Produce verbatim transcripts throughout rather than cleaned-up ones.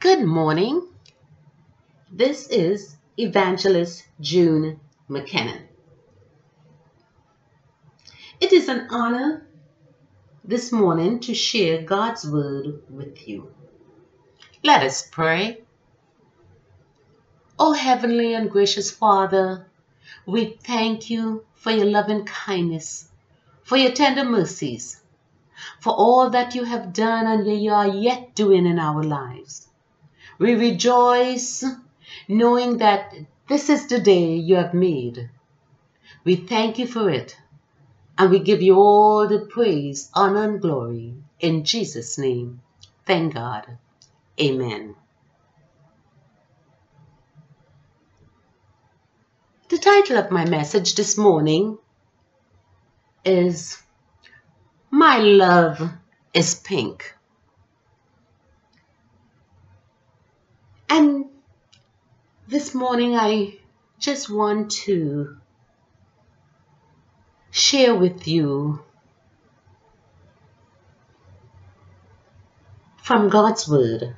Good morning. This is Evangelist June McKinnon. It is an honor this morning to share God's Word with you. Let us pray. O Heavenly and gracious Father, we thank you for your loving kindness, for your tender mercies, for all that you have done and you are yet doing in our lives. We rejoice knowing that this is the day you have made. We thank you for it, and we give you all the praise, honor, and glory. In Jesus' name, thank God. Amen. The title of my message this morning is My Love is Pink. And this morning I just want to share with you from God's Word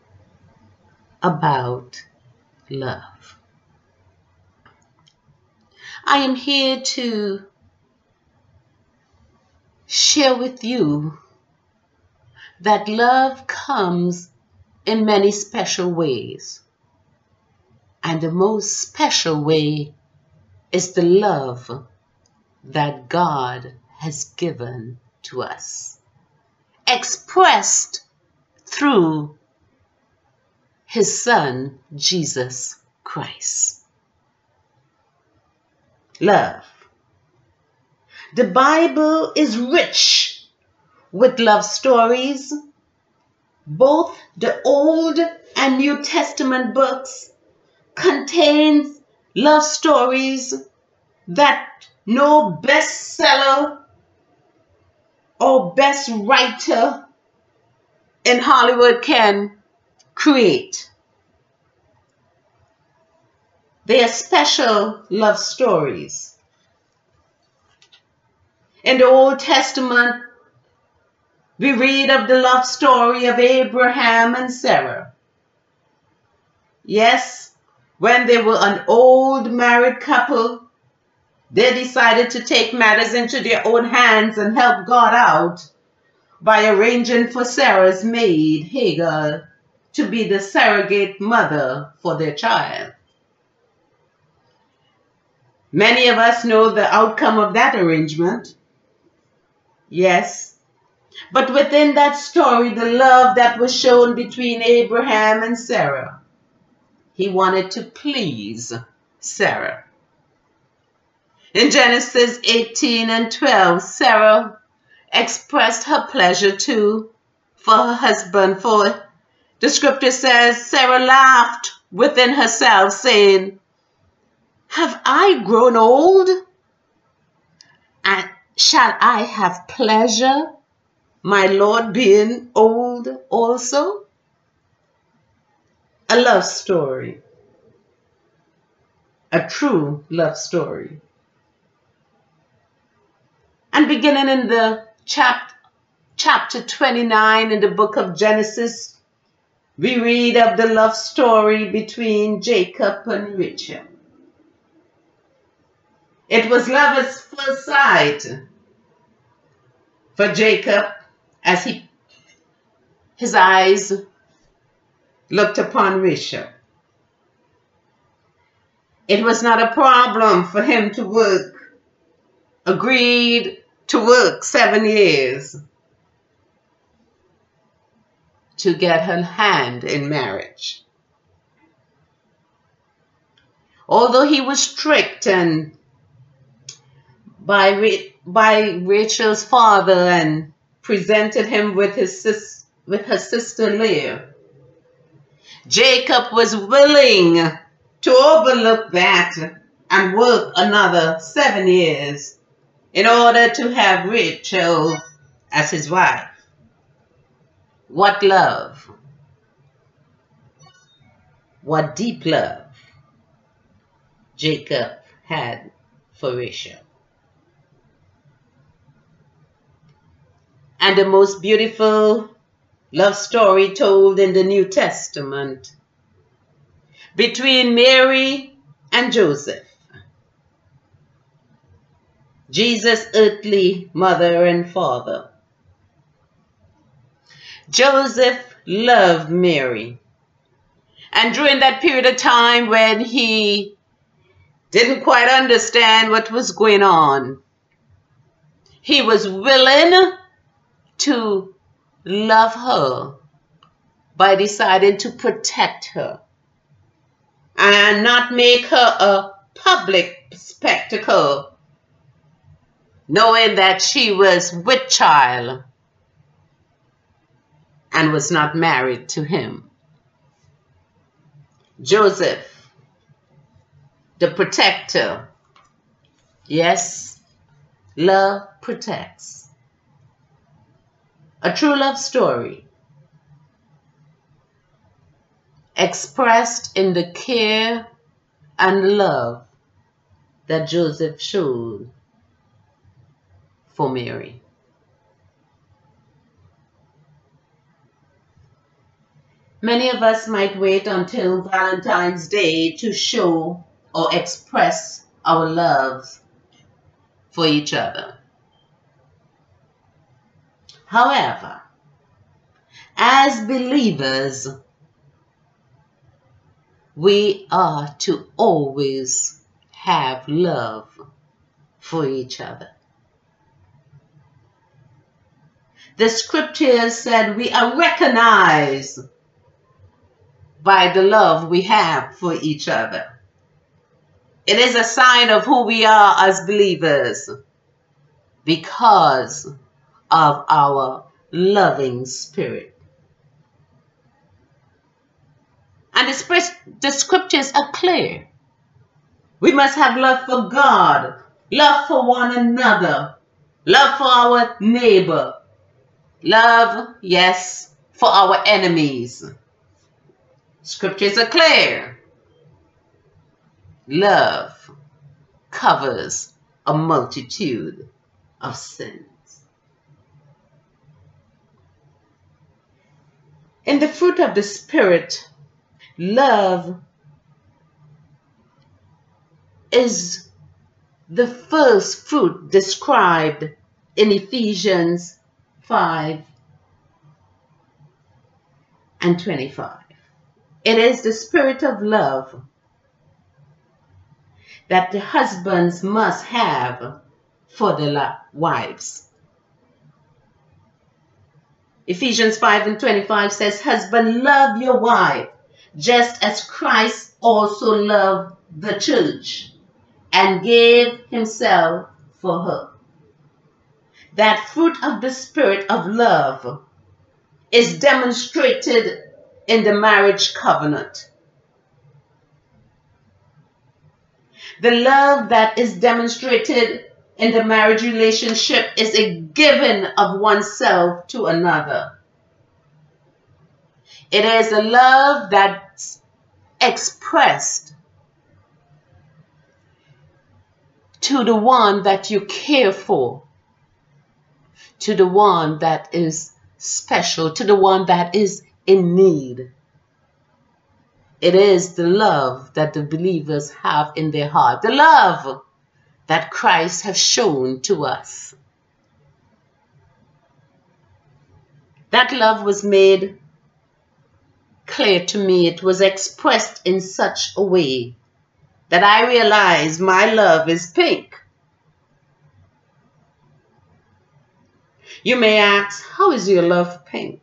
about love. I am here to share with you that love comes in many special ways. And the most special way is the love that God has given to us, expressed through His Son, Jesus Christ. Love. The Bible is rich with love stories. Both the Old and New Testament books contains love stories that no bestseller or best writer in Hollywood can create. They are special love stories. In the Old Testament, we read of the love story of Abraham and Sarah. Yes, when they were an old married couple, they decided to take matters into their own hands and help God out by arranging for Sarah's maid, Hagar, to be the surrogate mother for their child. Many of us know the outcome of that arrangement. Yes. But within that story, the love that was shown between Abraham and Sarah, he wanted to please Sarah. In Genesis eighteen and twelve, Sarah expressed her pleasure too for her husband, for the scripture says, Sarah laughed within herself, saying, "Have I grown old? And shall I have pleasure, my Lord being old also?" A love story. A true love story. And beginning in the chap chapter twenty-nine in the book of Genesis, we read of the love story between Jacob and Rachel. It was love at first sight for Jacob as he his eyes looked upon Rachel. It was not a problem for him to work, agreed to work seven years to get her hand in marriage. Although he was strict and by, by Rachel's father and presented him with his sis, with her sister Leah, Jacob was willing to overlook that and work another seven years in order to have Rachel as his wife. What love! What deep love Jacob had for Rachel. And the most beautiful love story told in the New Testament between Mary and Joseph, Jesus' earthly mother and father. Joseph loved Mary. And during that period of time when he didn't quite understand what was going on, he was willing to love her by deciding to protect her and not make her a public spectacle, knowing that she was with child and was not married to him. Joseph, the protector. Yes, love protects. A true love story expressed in the care and love that Joseph showed for Mary. Many of us might wait until Valentine's Day to show or express our love for each other. However, as believers, we are to always have love for each other. The scriptures said we are recognized by the love we have for each other. It is a sign of who we are as believers because of our loving spirit. And the, the scriptures are clear. We must have love for God, love for one another, love for our neighbor, love, yes, for our enemies. Scriptures are clear. Love covers a multitude of sins. In the fruit of the Spirit, love is the first fruit described in Ephesians five and twenty-five. It is the spirit of love that the husbands must have for their wives. Ephesians five and twenty-five says, "Husband, love your wife, just as Christ also loved the church and gave himself for her." That fruit of the spirit of love is demonstrated in the marriage covenant. The love that is demonstrated in the marriage relationship is a giving of oneself to another. It is a love that's expressed to the one that you care for, to the one that is special, to the one that is in need. It is the love that the believers have in their heart, the love that Christ has shown to us. That love was made clear to me. It was expressed in such a way that I realized my love is pink. You may ask, how is your love pink?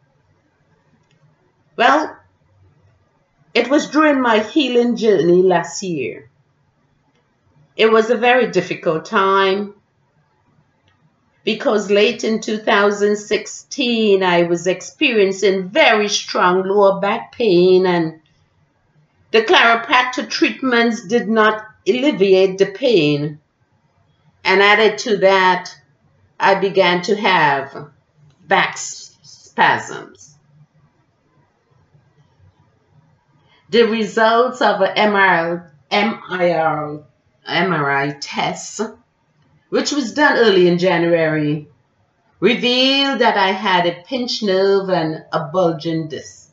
Well, it was during my healing journey last year. It was a very difficult time because late in two thousand sixteen, I was experiencing very strong lower back pain, and the chiropractor treatments did not alleviate the pain. And added to that, I began to have back spasms. The results of an M R I test, which was done early in January, revealed that I had a pinched nerve and a bulging disc.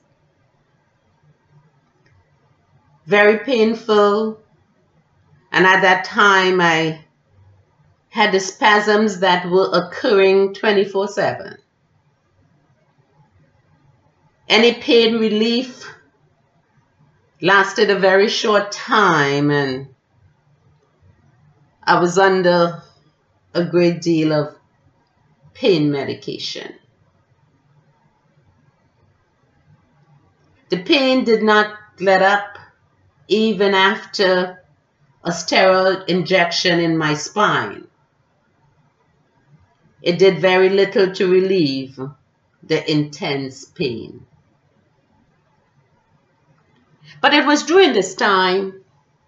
Very painful. And at that time, I had the spasms that were occurring twenty-four seven. Any pain relief lasted a very short time, and I was under a great deal of pain medication. The pain did not let up even after a steroid injection in my spine. It did very little to relieve the intense pain. But it was during this time,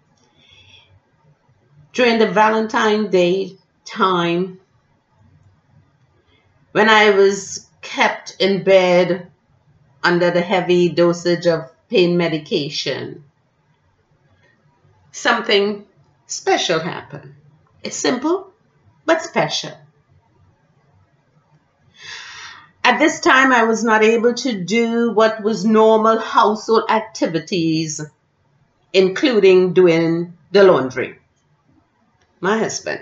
during the Valentine's Day time, when I was kept in bed under the heavy dosage of pain medication, something special happened. It's simple, but special. At this time, I was not able to do what was normal household activities, including doing the laundry. My husband,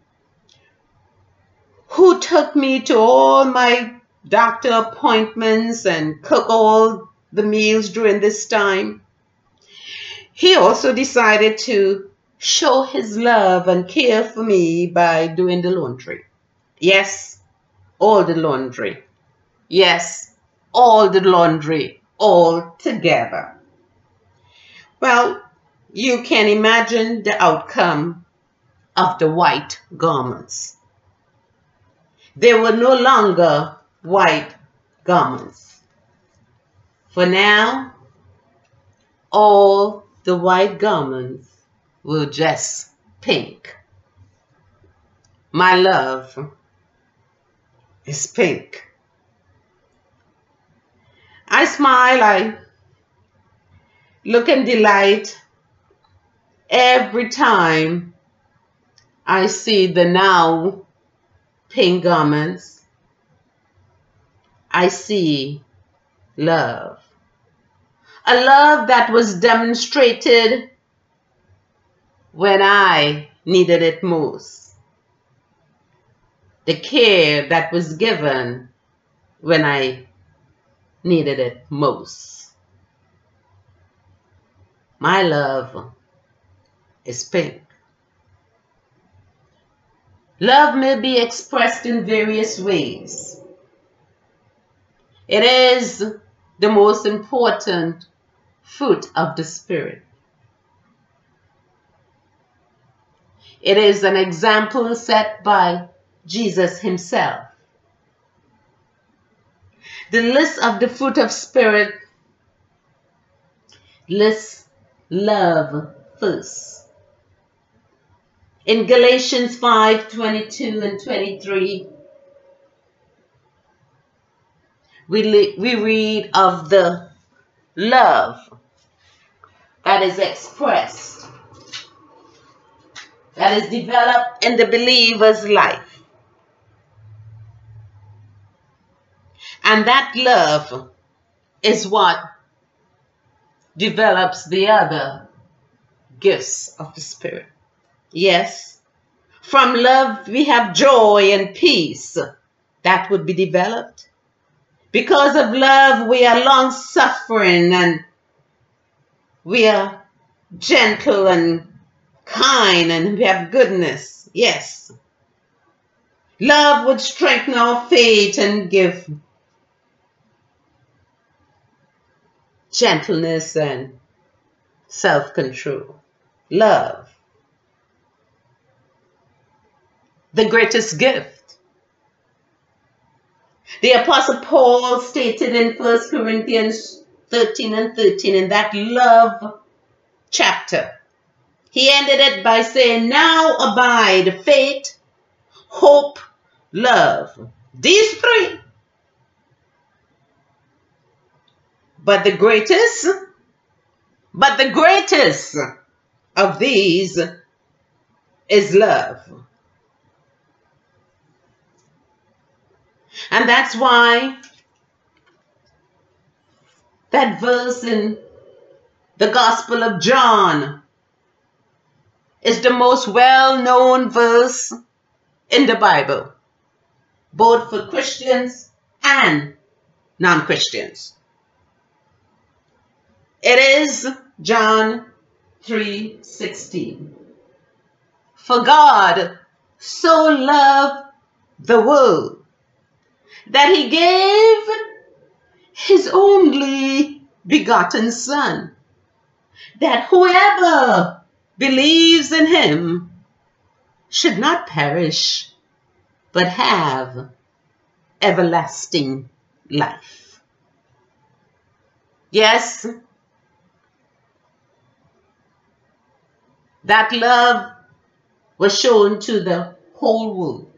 who took me to all my doctor appointments and cooked all the meals during this time, he also decided to show his love and care for me by doing the laundry. Yes, all the laundry. Yes, all the laundry, all together. Well, you can imagine the outcome of the white garments. They were no longer white garments. For now, all the white garments were just pink. My love is pink. I smile, I look in delight every time I see the now pink garments. I see love. A love that was demonstrated when I needed it most. The care that was given when I needed it most. My love is pink. Love may be expressed in various ways. It is the most important fruit of the Spirit. It is an example set by Jesus himself. The list of the fruit of Spirit lists love first. In Galatians five twenty-two and twenty-three, we, we read of the love that is expressed, that is developed in the believer's life. And that love is what develops the other gifts of the Spirit. Yes, from love we have joy and peace. That would be developed. Because of love we are long-suffering and we are gentle and kind and we have goodness. Yes. Love would strengthen our faith and give gentleness and self-control. Love. The greatest gift. The Apostle Paul stated in First Corinthians thirteen and thirteen in that love chapter. He ended it by saying, now abide faith, hope, love. These three. But the greatest, but the greatest of these is love. And that's why that verse in the Gospel of John is the most well-known verse in the Bible, both for Christians and non-Christians. It is John three sixteen. For God so loved the world that he gave his only begotten Son, that whoever believes in him should not perish, but have everlasting life. Yes, that love was shown to the whole world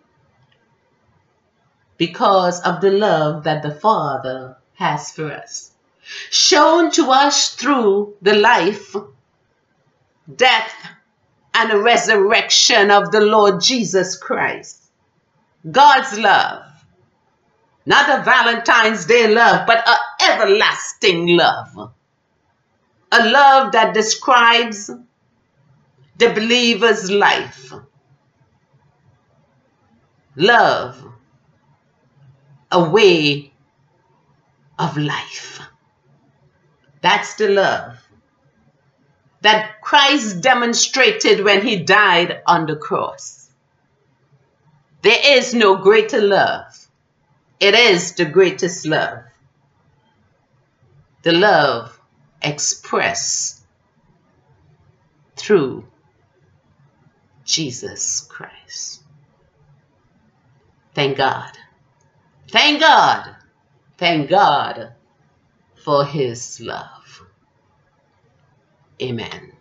because of the love that the Father has for us, shown to us through the life, death, and resurrection of the Lord Jesus Christ. God's love, not a Valentine's Day love, but an everlasting love. A love that describes the believer's life. Love, a way of life. That's the love that Christ demonstrated when he died on the cross. There is no greater love. It is the greatest love. The love expressed through Jesus Christ. Thank God. Thank God. Thank God for his love. Amen.